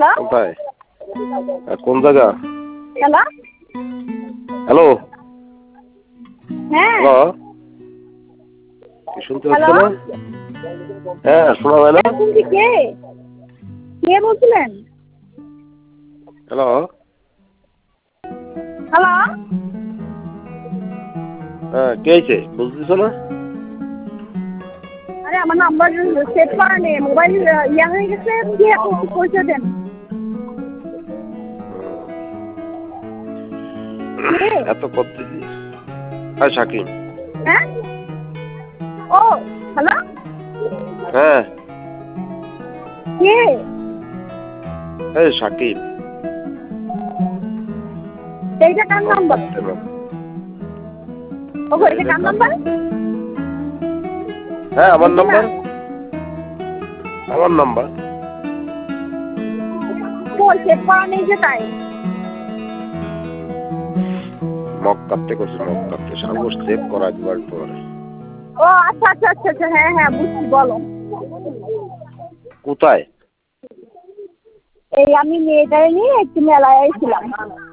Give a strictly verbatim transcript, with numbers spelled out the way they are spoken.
Hello কোথায় কোন জায়গা? হ্যালো হ্যালো হ্যাঁ হ্যালো কি শুনতে পাচ্ছ হ্যালো না? হ্যাঁ শোনা যায় না? শুনছি। কে কে বলছিলেন? হ্যালো হ্যালো হ্যাঁ কে আইছে বুঝতেছ না? আরে আমার নাম্বার সেভ করা নেই, মোবাইল ইয়া হয়ে গেছে। কে আপনি পরিচয় দেন? কে? এত করতেছি হ্যাঁ শাকিব। হ্যাঁ ও হ্যালো হ্যাঁ কে? এই শাকিব। এইটা কার নাম্বার? ও গো, এটা কার নাম্বার? হ্যাঁ আমার এটা নাম্বার না। আমার নাম্বার কই সেভ করা নেই যে তাই। মগ কাটতে করছি মগ কাটতে সাগর সেভ করা একবার পরে। ও আচ্ছা আচ্ছা আচ্ছা আচ্ছা হ্যাঁ হ্যাঁ বুঝছি, বলো। কোথায়? এই আমি মেয়েটারে নিয়ে একটু মেলায় ছিলাম।